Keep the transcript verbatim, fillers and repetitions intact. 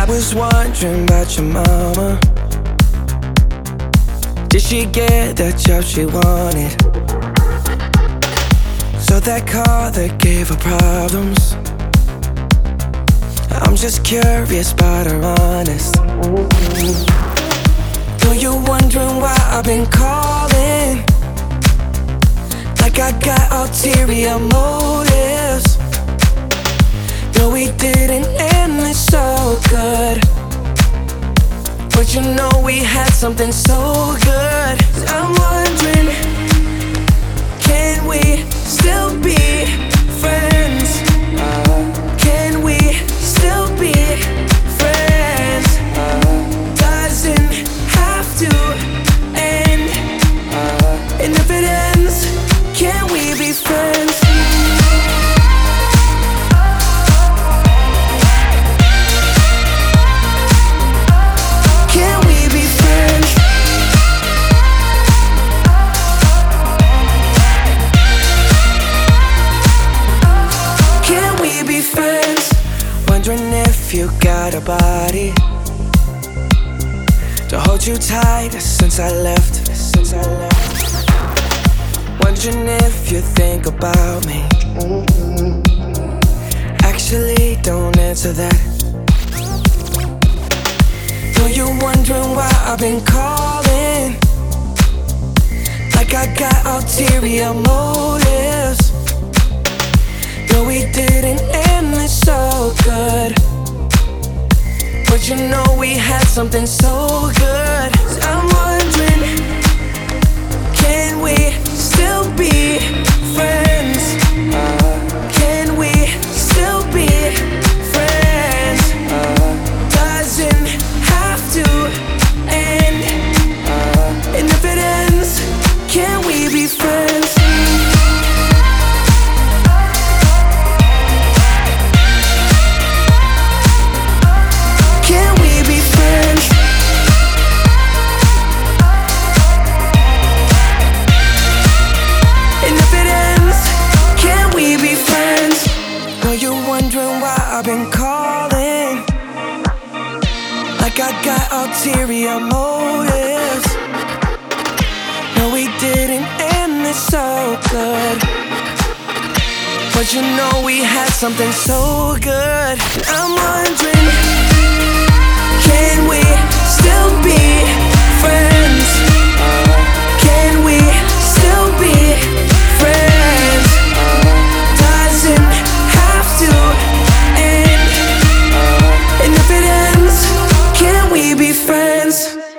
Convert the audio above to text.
I was wondering about your mama. Did she get the job she wanted? So that car that gave her problems. I'm just curious about her honest. Know you're wondering why I've been calling, like I got ulterior motives. No, we didn't end this so good, but you know we had something so good. I'm wondering, can we still be friends? Can we still be friends? Doesn't have to end, and if it ends, can we be friends? Wondering if you got a body to hold you tight since I left, since I left. Wondering if you think about me. Actually, don't answer that. Know you're wondering why I've been calling, like I got ulterior motives. No, we didn't end this so good, but you know we had something so good. I'm wondering, can we still be friends? Can we still be friends? Doesn't have to end, and if it ends, can we be friends? I've been calling, like I got ulterior motives. No, we didn't end this so good, but you know we had something so good. I'm wondering, can we still be friends? Can we still be friends? Doesn't have to. And if it ends, can we be friends?